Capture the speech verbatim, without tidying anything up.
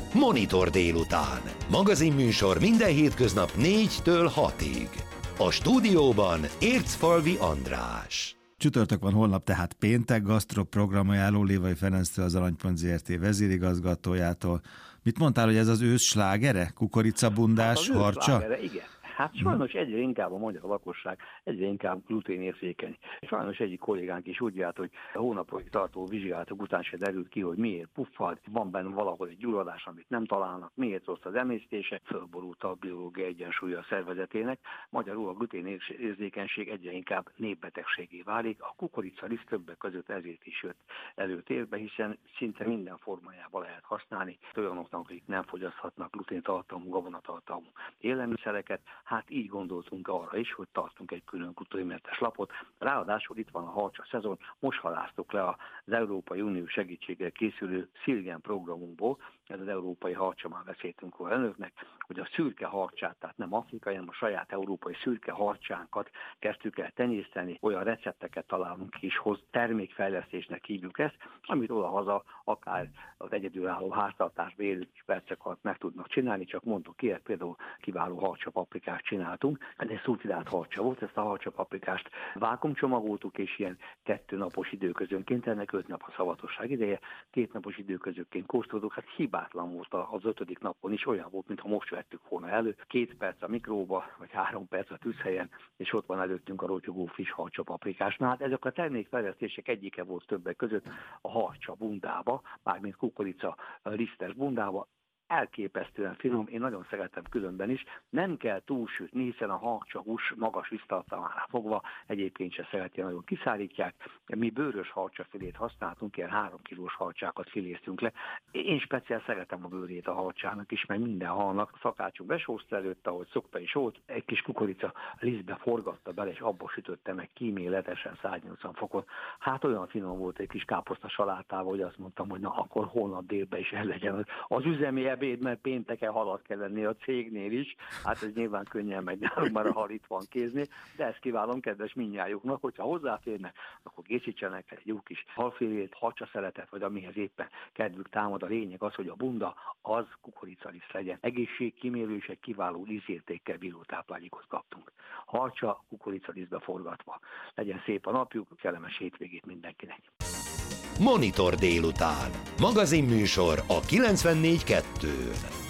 Monitor délután. Magazinműsor minden hétköznap négytől hatig. A stúdióban Ércfalvi András. Csütörtök van, holnap tehát péntek, gasztroprogramajánló Lévai Ferenctől, az Aranypont zé er té vezérigazgatójától. Mit mondtál, hogy ez az ősz slágere? Kukoricabundás, hát harcsa? Slágere, igen. Hát sajnos egyre inkább a magyar lakosság egyre inkább gluténérzékeny. Sajnos egyik kollégánk is úgy járt, hogy a hónapokig tartó vizsgálatok után se derült ki, hogy miért puffad, van benne valahol egy gyulladás, amit nem találnak, miért rossz az emésztése, fölborult a biológiai egyensúly a szervezetének. Magyarul a gluténérzékenység egyre inkább népbetegségé válik. A kukoricarisz többek között ezért is jött előtérbe, hiszen szinte minden formájában lehet használni olyanoknak, akik nem fogyaszthatnak gluténtartalmú, gabonatartalmú élelmiszereket. Hát így gondoltunk arra is, hogy tartunk egy külön gluténmentes lapot. Ráadásul itt van a harcsa szezon, most haláztuk le az Európai Unió segítséggel készülő Szilgen programunkból, ez az európai harcsa, már beszéltünk róla önöknek, hogy a szürke harcsát, tehát nem afrikai, hanem a saját európai szürke harcsánkat kezdtük el tenyészteni, olyan recepteket találunk ki, és hoz termékfejlesztésnek hívjuk ezt, amit oda-haza akár az egyedülálló háztartásban élő percek alatt meg tudnak csinálni, csak mondok ilyet, például kiváló harcsa paprikást csináltunk, ez egy szulfidált harcsa volt, ezt a harcsa paprikást vákumcsomagoltuk, és ilyen kettő napos időközönként, ennek öt nap a szavatosság ideje, két napos időközönként kóstoltuk, hát hibátlan volt az ötödik napon is, olyan volt, mintha most vettük volna elő, két perc a mikróba, vagy három perc a tűzhelyen, és ott van előttünk a rotyogó friss harcsa paprikás. Na hát ezek a termékfejlesztések egyike volt többek között a harcsa bundába, mármint kukorica lisztes bundába, elképesztően finom, én nagyon szeretem különben is, nem kell túlsütni, hiszen a harcsa hús magas víztartalmánál fogva egyébként se szereti, nagyon kiszárítják. Mi bőrös harcsafilét használtunk, ilyen három kilós harcsákat filéztünk le. Én speciál szeretem a bőrét a harcsának is, mert minden halnak. A szakácsunk besózta előtte, ahogy szokta is volt, egy kis kukorica lisztbe forgatta bele, és abba sütötte meg kíméletesen száznyolcvan fokon. Hát olyan finom volt egy kis káposzta salátával, hogy azt mondtam, hogy na akkor holnap délben is el legyen az üzemi ebéd, mert pénteken halat kell lenni a cégnél is. Hát ez nyilván könnyen megy nálunk, már a hal itt van kéznél, de ezt kívánom kedves mindnyájuknak, hogyha hozzáférnek, akkor készítsenek egy jó kis halfilét, harcsaszeletet, vagy amihez éppen kedvük támad. A lényeg az, hogy a bunda az kukoricalisz legyen. Egészségkímélő és egy kiváló ízértékkel bíró táplálékot kaptunk. Harcsa kukoricaliszbe forgatva. Legyen szép a napjuk, kellemes hétvégét mindenkinek. Monitor délután. Magazinműsor a kilencvennégy kettőn.